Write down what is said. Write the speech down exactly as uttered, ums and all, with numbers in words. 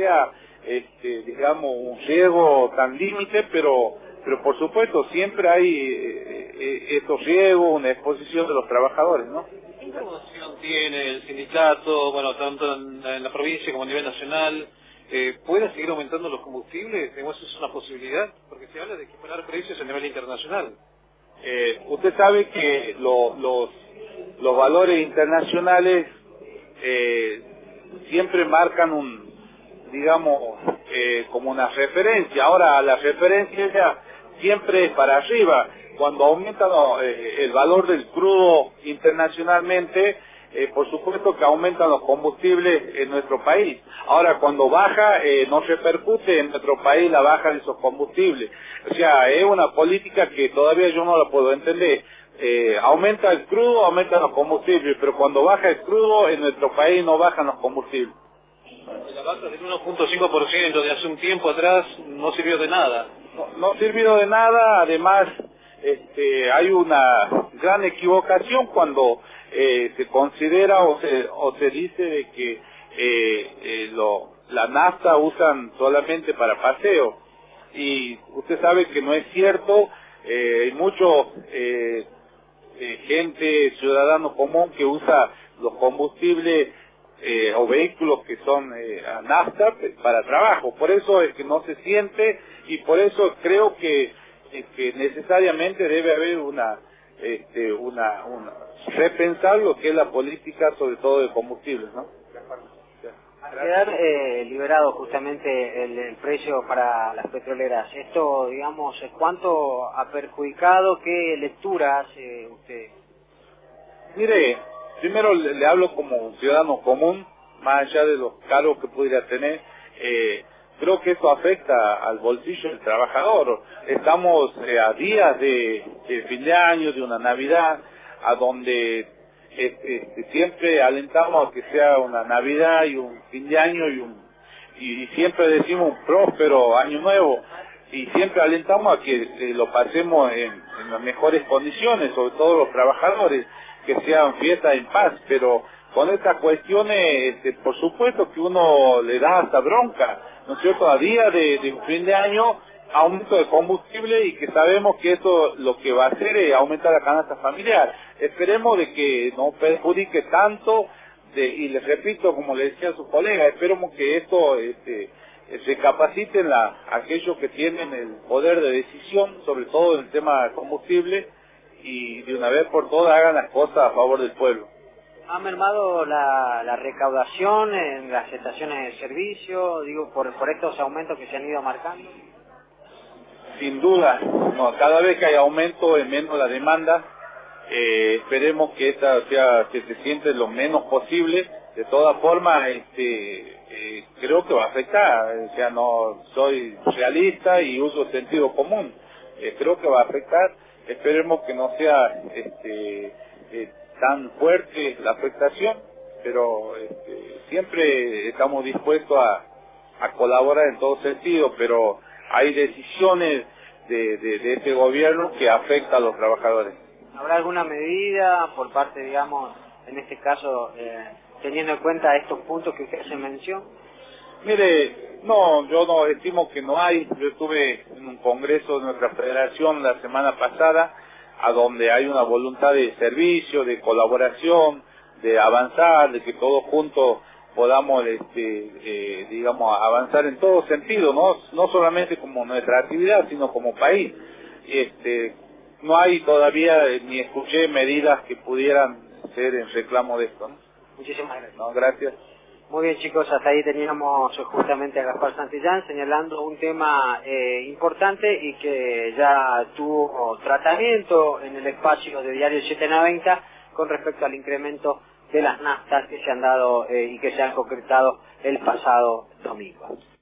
sea, este, digamos, un riesgo tan límite, pero, pero por supuesto siempre hay eh, eh, estos riesgos, una exposición de los trabajadores, ¿no? ¿Qué información tiene el sindicato, bueno, tanto en, en la provincia como a nivel nacional? Eh, ¿Puede seguir aumentando los combustibles? ¿Eso es una posibilidad? Porque se habla de equiparar precios a nivel internacional. Eh, usted sabe que lo, los, los valores internacionales eh, siempre marcan un, digamos, eh, como una referencia. Ahora, la referencia ya siempre es para arriba. Cuando aumenta no, eh, el valor del crudo internacionalmente, eh, por supuesto que aumentan los combustibles en nuestro país. Ahora, cuando baja, eh, no repercute en nuestro país la baja de esos combustibles. O sea, es una política que todavía yo no la puedo entender. Eh, aumenta el crudo, aumentan los combustibles, pero cuando baja el crudo, en nuestro país no bajan los combustibles. La baja del uno punto cinco por ciento de hace un tiempo atrás no sirvió de nada. No, no sirvió de nada, además este, hay una gran equivocación cuando eh, se considera o se, o se dice de que eh, eh, lo, la nafta usan solamente para paseo, y usted sabe que no es cierto. Eh, hay mucho eh, eh, gente, ciudadano común que usa los combustibles Eh, o vehículos que son eh, a nafta para trabajo. Por eso es que no se siente, y por eso creo que, eh, que necesariamente debe haber una, este, una, una repensar lo que es la política, sobre todo de combustibles, ¿no? Al quedar eh, liberado justamente el, el precio para las petroleras, esto, digamos, ¿cuánto ha perjudicado? ¿Qué lectura hace usted? Mire, primero le, le hablo como un ciudadano común, más allá de los cargos que pudiera tener. Eh, creo que eso afecta al bolsillo del trabajador. Estamos eh, a días de, de fin de año, de una Navidad, a donde este, siempre alentamos a que sea una Navidad y un fin de año y un y siempre decimos un próspero año nuevo, y siempre alentamos a que eh, lo pasemos en, en las mejores condiciones, sobre todo los trabajadores, que sean fiestas en paz. Pero con estas cuestiones, este, por supuesto que uno le da hasta bronca, ¿no es cierto? A día de, de un fin de año, aumento de combustible, y que sabemos que esto lo que va a hacer es aumentar la canasta familiar. Esperemos de que no perjudique tanto, de, y les repito, como le decía a su colega, esperemos que esto este, se capaciten la, aquellos que tienen el poder de decisión, sobre todo en el tema de combustible, y de una vez por todas hagan las cosas a favor del pueblo. ¿Ha mermado la, la recaudación en las estaciones de servicio, digo, por, por estos aumentos que se han ido marcando? Sin duda, no, cada vez que hay aumento es menos la demanda. Eh, esperemos que esta sea, que se siente lo menos posible. De todas formas, este, eh, creo que va a afectar. O sea, no soy realista y uso sentido común. Eh, creo que va a afectar. Esperemos que no sea este, eh, tan fuerte la afectación, pero este, siempre estamos dispuestos a, a colaborar en todo sentido, pero hay decisiones de, de, de este gobierno que afectan a los trabajadores. ¿Habrá alguna medida por parte, digamos, en este caso, eh, teniendo en cuenta estos puntos que usted se mencionó? Mire, no, yo no estimo que no hay. Yo estuve en un congreso de nuestra federación la semana pasada, a donde hay una voluntad de servicio, de colaboración, de avanzar, de que todos juntos podamos, este, eh, digamos, avanzar en todo sentido, no, no solamente como nuestra actividad, sino como país. Este, no hay todavía, eh, ni escuché medidas que pudieran ser en reclamo de esto, ¿no? Muchísimas gracias. No, gracias. Muy bien, chicos, hasta ahí teníamos justamente a Gaspar Santillán señalando un tema eh, importante y que ya tuvo tratamiento en el espacio de Diario siete noventa con respecto al incremento de las naftas que se han dado eh, y que se han concretado el pasado domingo.